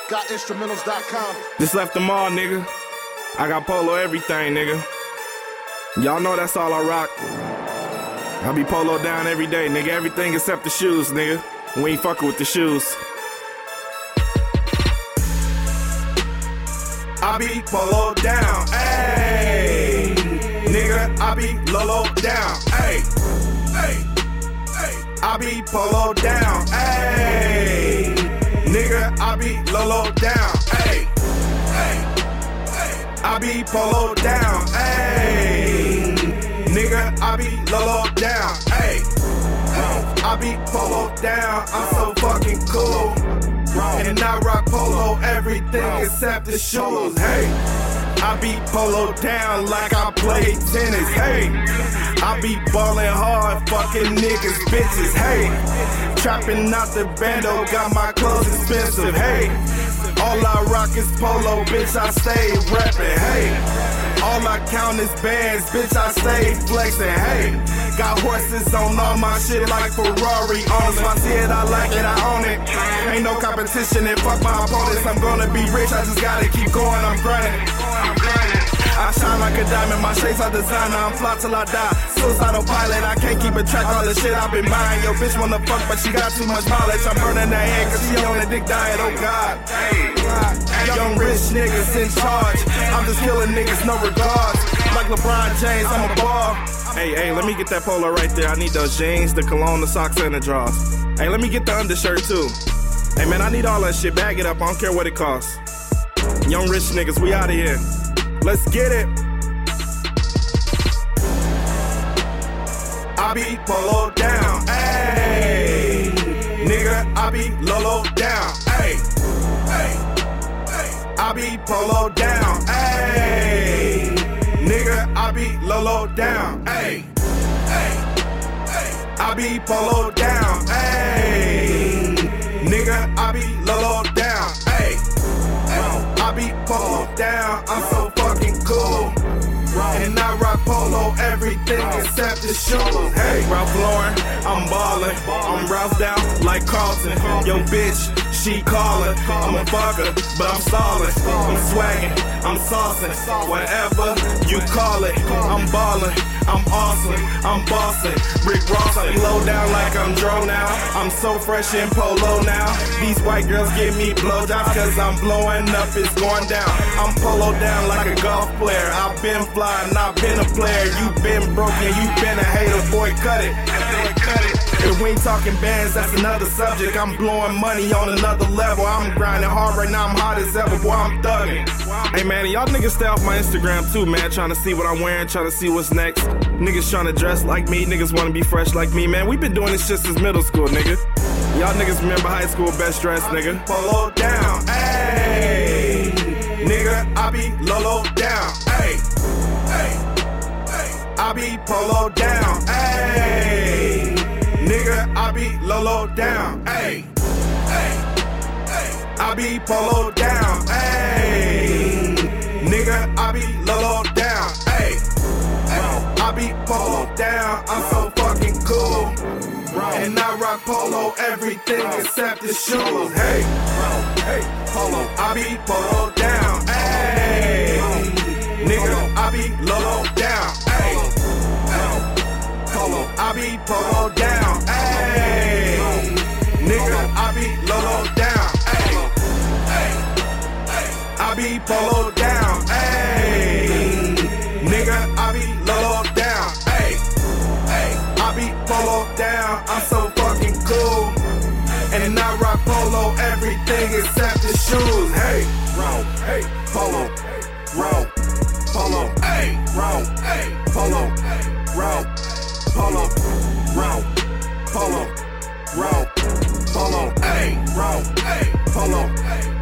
ScottInstrumentals.com. Just left the mall, nigga. I got polo everything, nigga. Y'all know that's all I rock. I be polo down every day, nigga. Everything except the shoes, nigga. We ain't fucking with the shoes. I be polo down, ayy. Nigga, I be Lolo down, ayy. I be polo down, ayy. Nigga, I be Lolo down, ayy. I be polo down, ayy. Nigga, I be Lolo down, ayy. I be polo down, I'm so fucking cool. And I rock polo, everything except the shoes, hey. I be polo down like I play tennis, hey. I be ballin' hard, fucking niggas, bitches, hey. Trapping out the bando, got my clothes expensive, hey. All I rock is polo, bitch, I stay rapping, hey. All I count is bands, bitch, I stay flexing, hey. Got horses on all my shit like Ferrari on. If I see it, I like it, I own it. Ain't no competition and fuck my opponents. I'm gonna be rich, I just gotta keep going, I'm grinding. I shine like a diamond, my shades are designer, I'm fly till I die. Suicidal pilot, I can't keep a track all the shit I've been buying. Yo, bitch wanna fuck, but she got too much knowledge. I'm burning her head cause she on a dick diet, oh God. Young rich niggas in charge, I'm just killing niggas, no regards. Like LeBron James, I'm a ball. Hey, let me get that polo right there. I need those jeans, the cologne, the socks, and the drawers. Hey, let me get the undershirt too. Hey man, I need all that shit, bag it up, I don't care what it costs. Young rich niggas, we out of here. Let's get it. I be polo down, ayy. Nigga, I be Lolo down, ayy. I be polo down, ayy. Nigga, I be Lolo down, ayy. I be polo down, ayy. Nigga, I be Lolo down, ayy. I be polo down, I'm so fucking cool. And I rock polo, everything except the shoes. Hey, Ralph Lauren, I'm ballin'. I'm Ralph down like Carlton. Yo, bitch, she callin'. I'm a fucker, but I'm stallin'. I'm swaggin', I'm saucin'. Whatever you call it, I'm ballin'. I'm awesome, I'm bossin'. Rick Ross, I'm low down like I'm Dro now. I'm so fresh in polo now. These white girls give me blowjobs cause I'm blowing up, it's going down. I'm polo down like a golf player. I've been flying, I've been a player. You been broken, you been a hater, boy, cut it. If we ain't talking bands, that's another subject. I'm blowing money on another level. I'm grinding hard right now, I'm hot as ever, boy, I'm thugging. Hey man, y'all niggas stay off my Instagram too, man. Trying to see what I'm wearing, trying to see what's next. Niggas trying to dress like me, niggas wanna be fresh like me, man. We been doing this shit since middle school, nigga. Y'all niggas remember high school best dress, nigga. Polo down, ayy. Nigga, I be Lolo down, ayy. I be polo down, ayy. Nigga, I be Lolo down, ayy. I be polo down, ayy. Nigga, I be Lolo down, ayy. I be polo down, I'm so fucking cool. And I rock polo, everything except the shoes. Hey, polo, I be polo down, ayy. Nigga, I be Lolo down, ayy. Polo, I be polo down, ayy. Nigga, I be Lolo down, ayy. I be polo down, ayy. Nigga, I be Lolo down, ayy. I be polo down, I'm so fucking cool. And I rock polo, everything except the shoes. Hey, polo, polo, hey, polo, polo, polo, polo, hey, polo.